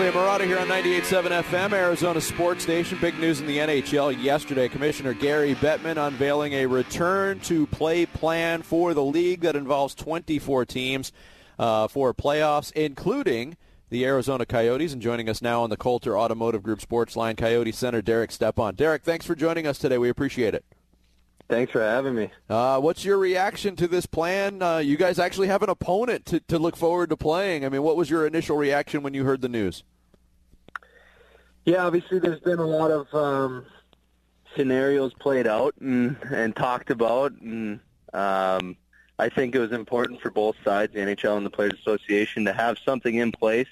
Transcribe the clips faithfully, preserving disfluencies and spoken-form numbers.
Leah Murata here on ninety-eight point seven F M, Arizona Sports Station. Big news in the N H L yesterday. Commissioner Gary Bettman unveiling a return-to-play plan for the league that involves twenty-four teams uh, for playoffs, including the Arizona Coyotes. And joining us now on the Coulter Automotive Group Sports Line, Coyote center Derek Stepan. Derek, thanks for joining us today. We appreciate it. Thanks for having me. Uh, what's your reaction to this plan? Uh, you guys actually have an opponent to, to look forward to playing. I mean, what was your initial reaction when you heard the news? Yeah, obviously there's been a lot of um, scenarios played out and, and talked about, and um, I think it was important for both sides, the N H L and the Players Association, to have something in place.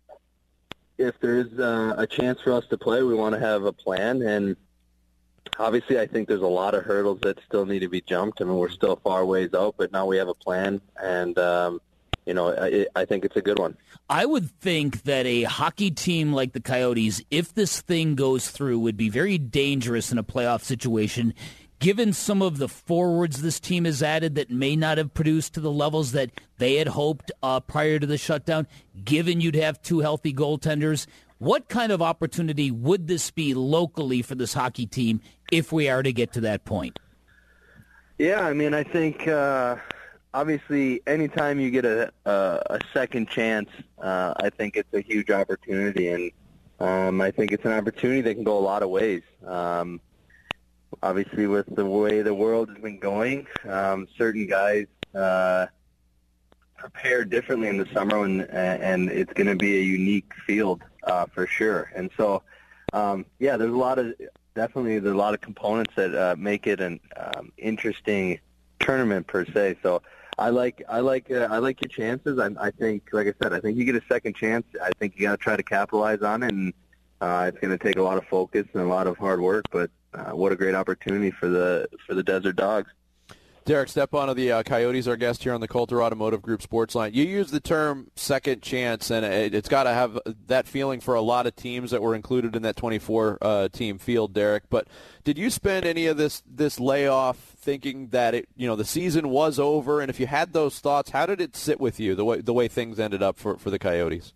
If there's uh, a chance for us to play, we want to have a plan, and obviously I think there's a lot of hurdles that still need to be jumped. I mean, we're still far ways out, but now we have a plan, and um, you know, I, I think it's a good one. I would think that a hockey team like the Coyotes, if this thing goes through, would be very dangerous in a playoff situation, given some of the forwards this team has added that may not have produced to the levels that they had hoped uh, prior to the shutdown, given you'd have two healthy goaltenders. What kind of opportunity would this be locally for this hockey team if we are to get to that point? Yeah, I mean, I think uh, obviously anytime you get a, a, a second chance, uh, I think it's a huge opportunity, and um, I think it's an opportunity that can go a lot of ways. Um, obviously, with the way the world has been going, um, certain guys uh, prepare differently in the summer, and, and it's going to be a unique field uh, for sure. And so, um, yeah, there's a lot of definitely there's a lot of components that uh, make it an um, interesting tournament per se. So I like I like uh, I like your chances. I, I think, like I said, I think you get a second chance. I think you got to try to capitalize on it, and uh, it's going to take a lot of focus and a lot of hard work. But uh, what a great opportunity for the for the Desert Dogs. Derek Stepan of the uh, Coyotes, our guest here on the Coulter Automotive Group Sports Line. You use the term second chance, and it, it's got to have that feeling for a lot of teams that were included in that twenty-four uh, team field, Derek. But did you spend any of this this layoff thinking that it, you know, the season was over? And if you had those thoughts, how did it sit with you, the way the way things ended up for, for the Coyotes?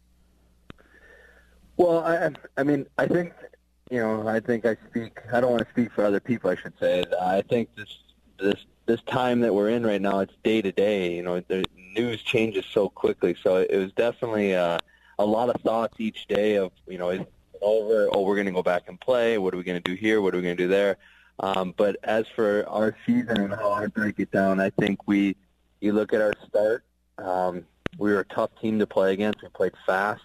Well, I, I mean, I think, you know, I think I speak. I don't want to speak for other people, I should say. I think this this. this time that we're in right now, it's day to day. You know, the news changes so quickly. So it was definitely uh, a lot of thoughts each day of, you know, is it over? Oh, we're going to go back and play. What are we going to do here? What are we going to do there? Um, but as for our season and how I break it down, I think we, you look at our start, um, we were a tough team to play against. We played fast.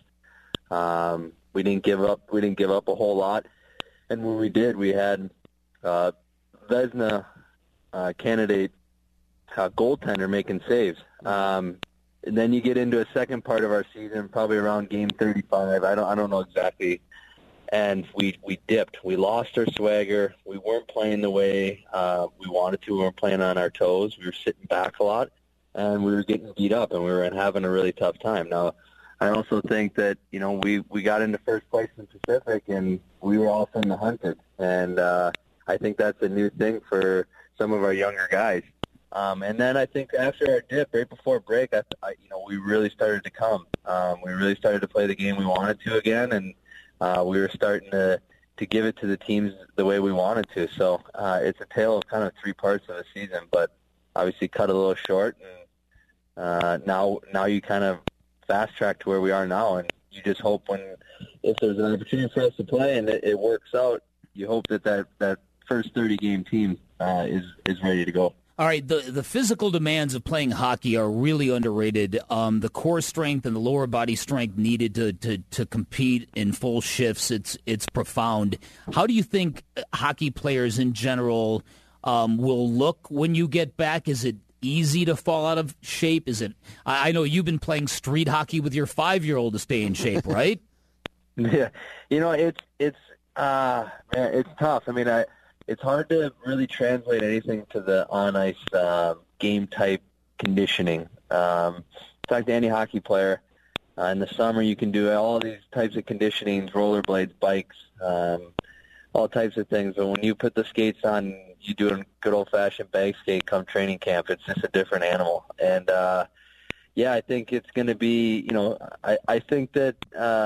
Um, we didn't give up. We didn't give up a whole lot. And when we did, we had uh, Vezina Uh, candidate uh, goaltender making saves. Um, and then you get into a second part of our season, probably around game thirty-five. I don't I don't know exactly. And we we dipped. We lost our swagger. We weren't playing the way uh, we wanted to. We weren't playing on our toes. We were sitting back a lot, and we were getting beat up, and we were having a really tough time. Now, I also think that, you know, we, we got into first place in Pacific, and we were all of a sudden hunted. And uh, I think that's a new thing for some of our younger guys. Um, and then I think after our dip, right before break, I, I, you know, we really started to come. Um, we really started to play the game we wanted to again, and uh, we were starting to, to give it to the teams the way we wanted to. So uh, it's a tale of kind of three parts of the season, but obviously cut a little short. And uh, now, now you kind of fast track to where we are now, and you just hope when, if there's an opportunity for us to play and it, it works out, you hope that that, that first thirty-game team uh, is is ready to go. All right, the the physical demands of playing hockey are really underrated. Um, the core strength and the lower body strength needed to, to, to compete in full shifts, it's it's profound. How do you think hockey players in general um, will look when you get back? Is it easy to fall out of shape? Is it? I, I know you've been playing street hockey with your five-year-old to stay in shape, right? Yeah, you know, it's it's uh, man, it's tough. I mean, I. It's hard to really translate anything to the on-ice uh, game-type conditioning. Um, in fact, any hockey player, uh, in the summer you can do all these types of conditionings, rollerblades, bikes, um, all types of things. But when you put the skates on, you do a good old-fashioned bag skate come training camp. It's just a different animal. And, uh, yeah, I think it's going to be, you know, I, I think that uh,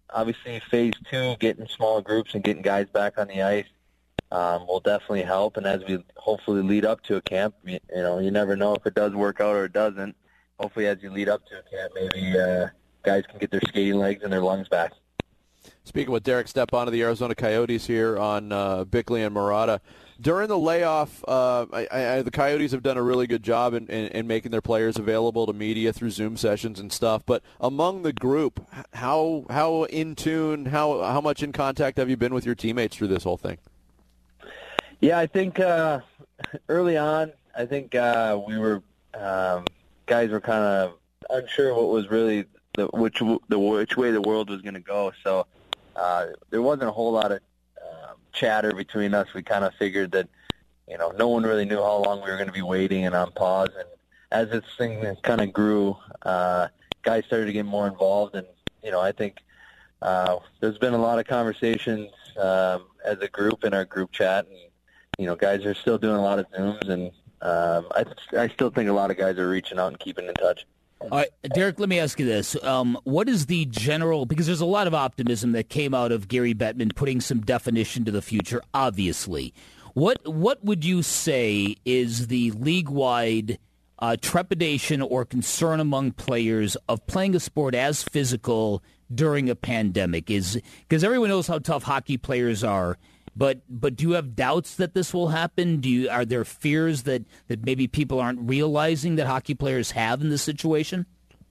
obviously phase two, getting small groups and getting guys back on the ice, um, will definitely help. And as we hopefully lead up to a camp, you, you know, you never know if it does work out or it doesn't. Hopefully as you lead up to a camp, maybe uh, guys can get their skating legs and their lungs back. Speaking with Derek Stepan of the Arizona Coyotes here on uh, Bickley and Murata. During the layoff, uh, I, I, the Coyotes have done a really good job in, in, in making their players available to media through Zoom sessions and stuff. But among the group, how how in tune, how how much in contact have you been with your teammates through this whole thing? Yeah, I think uh, early on, I think uh, we were um, guys were kind of unsure what was really the which the which way the world was going to go. So uh, there wasn't a whole lot of chatter between us. We kind of figured that, you know, no one really knew how long we were going to be waiting and on pause. And as this thing kind of grew, uh, guys started to get more involved. And, you know, I think uh, there's been a lot of conversations um, as a group in our group chat. And, you know, guys are still doing a lot of Zooms. And um, I, I still think a lot of guys are reaching out and keeping in touch. All right, Derek, let me ask you this. Um, what is the general, because there's a lot of optimism that came out of Gary Bettman putting some definition to the future, obviously. What what would you say is the league-wide uh, trepidation or concern among players of playing a sport as physical during a pandemic? Is because everyone knows how tough hockey players are, but but do you have doubts that this will happen? Do you are there fears that, that maybe people aren't realizing that hockey players have in this situation?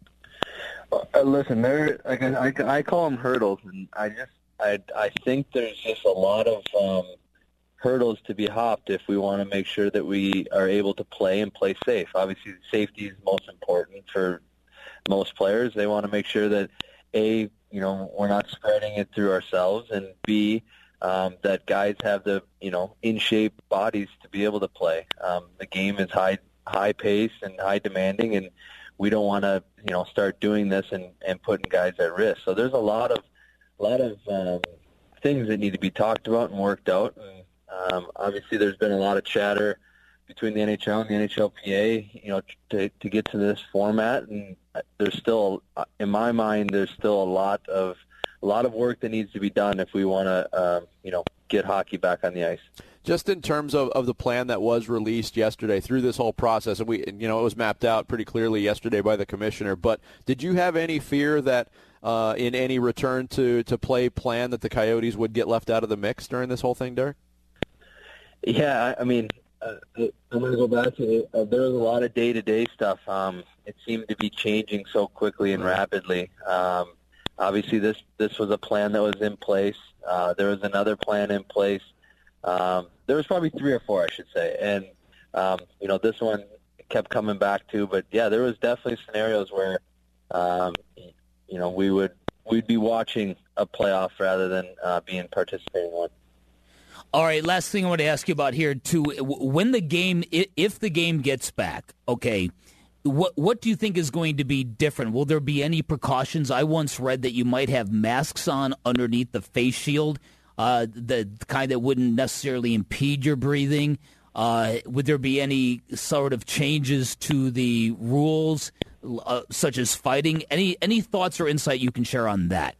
Uh, listen, there. Like I, I call them hurdles, and I just I I think there's just a lot of um, hurdles to be hopped if we want to make sure that we are able to play and play safe. Obviously, safety is most important for most players. They want to make sure that A, you know, we're not spreading it through ourselves, and B, Um, that guys have the, you know, in-shape bodies to be able to play. Um, the game is high high pace and high demanding, and we don't want to, you know, start doing this and, and putting guys at risk. So there's a lot of lot of um, things that need to be talked about and worked out. And um, obviously, there's been a lot of chatter between the N H L and the N H L P A, you know, to to get to this format. And there's still, in my mind, there's still a lot of A lot of work that needs to be done if we want to, um, you know, get hockey back on the ice. Just in terms of, of the plan that was released yesterday through this whole process, and we, you know, it was mapped out pretty clearly yesterday by the commissioner. But did you have any fear that uh, in any return to, to play plan that the Coyotes would get left out of the mix during this whole thing, Derek? Yeah, I, I mean, uh, I'm going to go back to it. Uh, there was a lot of day-to-day stuff. Um, it seemed to be changing so quickly and rapidly. Um, Obviously, this, this was a plan that was in place. Uh, there was another plan in place. Um, there was probably three or four, I should say. And, um, you know, this one kept coming back to. But, yeah, there was definitely scenarios where, um, you know, we would, we'd be watching a playoff rather than uh, being participating in one. All right, last thing I want to ask you about here, too. When the game, if the game gets back, okay, What what do you think is going to be different? Will there be any precautions? I once read that you might have masks on underneath the face shield, uh, the kind that wouldn't necessarily impede your breathing. Uh, would there be any sort of changes to the rules, uh, such as fighting? Any any thoughts or insight you can share on that?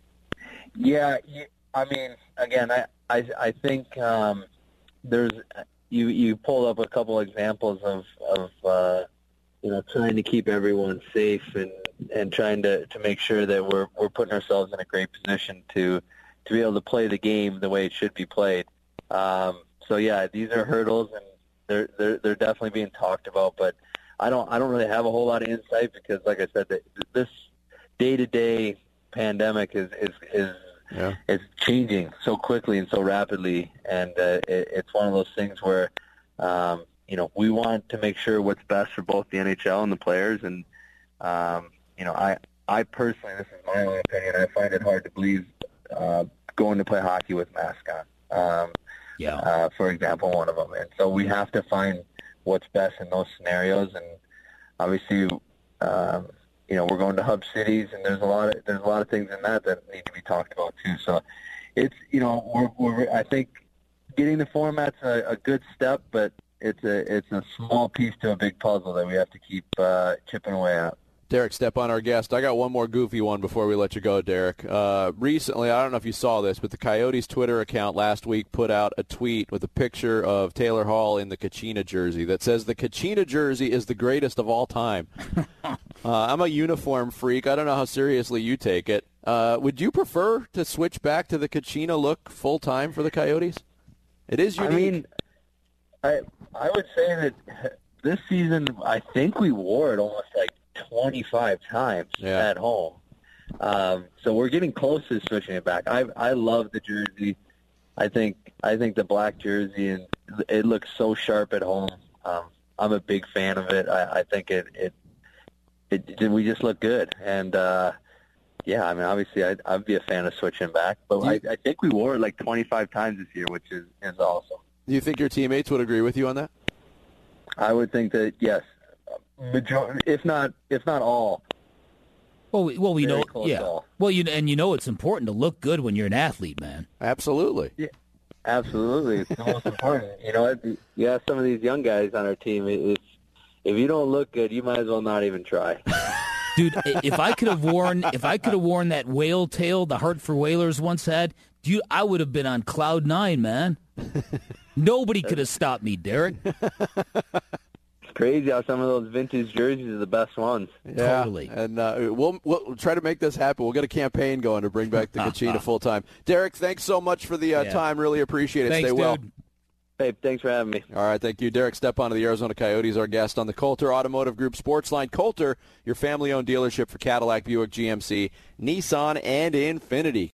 Yeah, I mean, again, I I, I think um, there's you you pulled up a couple examples of of. Uh, you know, trying to keep everyone safe and, and trying to, to make sure that we're we're putting ourselves in a great position to to be able to play the game the way it should be played. Um, so yeah, these are hurdles and they're they're they're definitely being talked about. But I don't I don't really have a whole lot of insight because, like I said, that this day to day pandemic is is is yeah. is changing so quickly and so rapidly, and uh, it, it's one of those things where. Um, You know, we want to make sure what's best for both the N H L and the players. And, um, you know, I, I personally, this is my own opinion, I find it hard to believe uh, going to play hockey with mask on. Um, yeah. Uh, for example, one of them. And so we have to find what's best in those scenarios. And obviously, um, you know, we're going to hub cities, and there's a lot of there's a lot of things in that that need to be talked about too. So it's, you know, we're, we're I think getting the format's a, a good step, but it's a it's a small piece to a big puzzle that we have to keep uh, chipping away at. Derek Stepan, our guest. I got one more goofy one before we let you go, Derek. Uh, recently, I don't know if you saw this, but the Coyotes Twitter account last week put out a tweet with a picture of Taylor Hall in the Kachina jersey that says the Kachina jersey is the greatest of all time. uh, I'm a uniform freak. I don't know how seriously you take it. Uh, would you prefer to switch back to the Kachina look full time for the Coyotes? It is unique. I mean, I I would say that this season, I think we wore it almost like twenty-five times yeah. at home. Um, so we're getting close to switching it back. I I love the jersey. I think I think the black jersey, and it looks so sharp at home. Um, I'm a big fan of it. I, I think it, it it it we just look good. And uh, yeah, I mean, obviously, I'd, I'd be a fan of switching back. But I, I think we wore it like twenty-five times this year, which is, is awesome. Do you think your teammates would agree with you on that? I would think that yes, majority, if not if not all. Well, we, well, we Very know, close yeah. call. Well, you and you know it's important to look good when you're an athlete, man. Absolutely. Yeah, absolutely. It's the most important. You know, you have some of these young guys on our team. It's if you don't look good, you might as well not even try. Dude, if I could have worn if I could have worn that whale tail the Hartford Whalers once had, dude, I would have been on cloud nine, man. Nobody could have stopped me, Derek. It's crazy how some of those vintage jerseys are the best ones. Yeah, Totally. and uh, we'll we'll try to make this happen. We'll get a campaign going to bring back the Kachina full time. Derek, thanks so much for the uh, Yeah. time. Really appreciate it. Thanks, Stay dude. well. Hey, thanks for having me. All right, thank you. Derek Stepan of the Arizona Coyotes, our guest on the Coulter Automotive Group Sportsline. Coulter, your family-owned dealership for Cadillac, Buick, G M C, Nissan, and Infiniti.